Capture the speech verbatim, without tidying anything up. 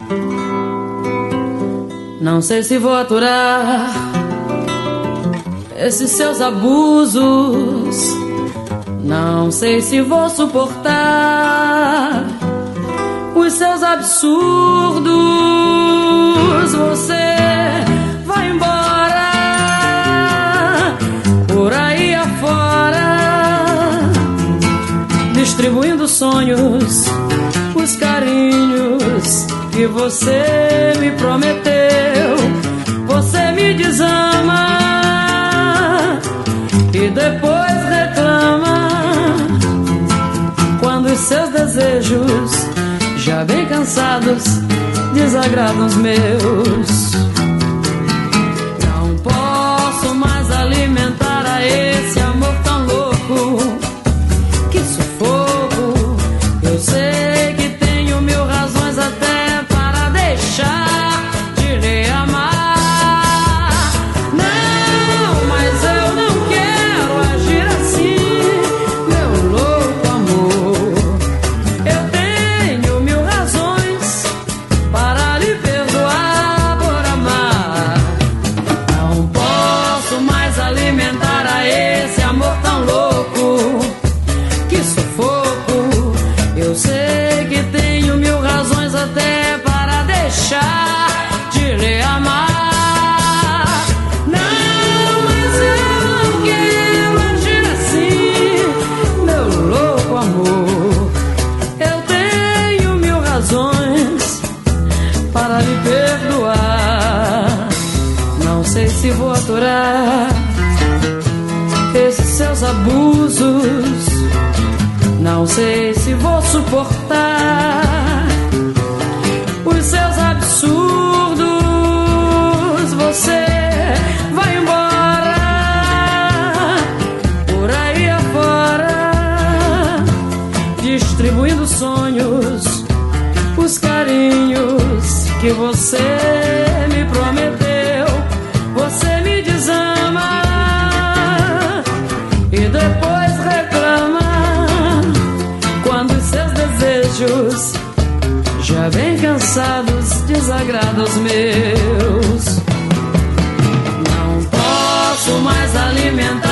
Não sei se vou aturar esses seus abusos. Não sei se vou suportar os seus absurdos. Você vai embora por aí afora, distribuindo sonhos, os carinhos que você me prometeu. Você me desama e depois reclama quando os seus desejos, já bem cansados, desagradam os meus. Não posso mais alimentar a esse amor tão louco. Que sufoco. Eu sei que tenho mil razões até para deixar de lhe amar. Não, mas eu não quero agir assim, meu louco amor. Eu tenho mil razões para lhe perdoar por amar. Não posso mais alimentar a esse amor tão louco. Que sufoco. Eu sei que tenho mil razões até para deixar de lhe amar. Não, mas eu não quero agir assim, meu louco amor. Eu tenho mil razões para lhe perdoar. Não sei se vou aturar esses seus abusos. Não sei se vou suportar os seus absurdos. Você vai embora por aí afora, distribuindo sonhos, os carinhos que você me prometeu. Você me desama e depois reclama quando os seus desejos, já bem cansados, desagradam os meus. Não posso mais alimentar